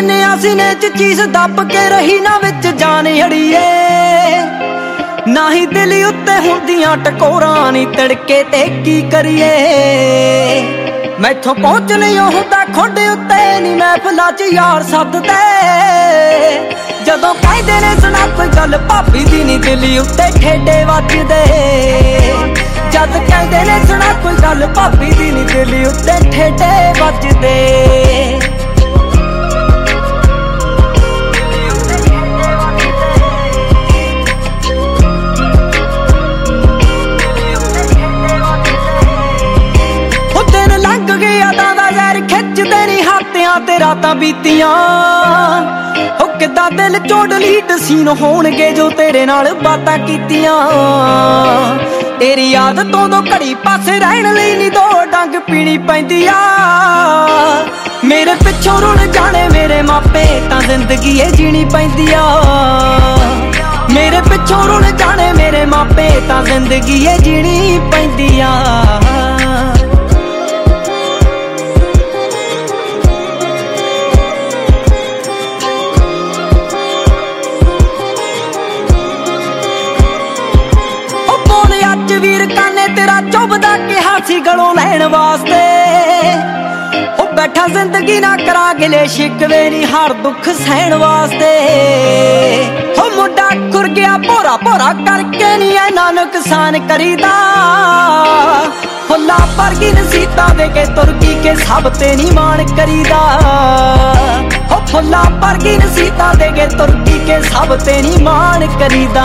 ਲੈਨੇ ਆ ਸੀਨੇ ਚ ਚੀਜ਼ ਦੱਬ ਕੇ रही ना विच जान अड़िए ना ही दिल उत्ते हुंदियां टकोरां नी तड़के ते की करिए मैथों पहुंच नहीं हुंदा खुड उत्ते नी महफिलां च यार सददे जदों कहदे ने सुना कोई गल भाभी दी नी दिल उत्ते ठेडे वजदे जद कहदे ने सुना कोई गल भाभी दी नी दिल उत्ते ठेडे वजदे ते रातां बीतियां हो किदां दिल चों डिलीट सीन होणगे जो तेरे नाल बातां कीतियां तेरी आदतों तो घड़ी पासे रहण लई नी दो डंग पीनी पैंदी आ मेरे पिछों रुण जाने मेरे मापे तां जिंदगी ए जीनी पैंदी आ मेरे पिछों रुण जाने मेरे मापे तां जिंदगी ए जीनी पैंदी आ वीर काने तेरा चुभदा कहा सी गलों लैण वास्ते ओ बैठा जिंदगी ना करा गिले शिकवे नी हर दुख सहण वास्ते ओ मुंडा खुर गया भोरा भोरा करके नी ऐना नुकसान करीदा फुल्ला वर्गी नसीता दे के तुरकी के सब ते नी मान करीदा ओ फुल्ला वर्गी नसीता दे के तुरकी के सब ते नी मान करीदा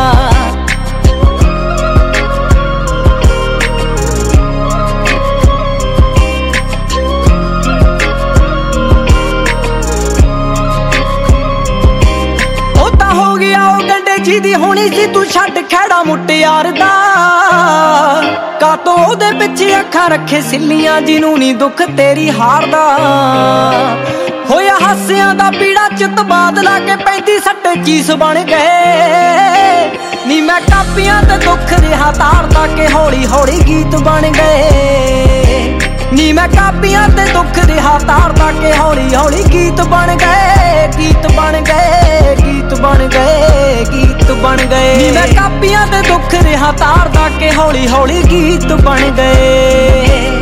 जिदी होनी सी तू छड्ड खैड़ा मुटियार दा कातों ओदे पिछे अखां रखे सिल्लियां जिनू नी दुख तेरी हार दा होया हासियां दा पीड़ा चित बादला के पैंदी सट्टे चीस बन गए नी मैं कापियां ते दुख रिहा तारदा के हौली हौली गीत बन गए नी मैं कापियां ते दुख रिहा तारदा के हौली हौली गीत बन गए गीत बन गए गीत बन गए गीत बन गए नी मैं कापियां ते दुख रिहा तारदा के हौली हौली गीत बन गए।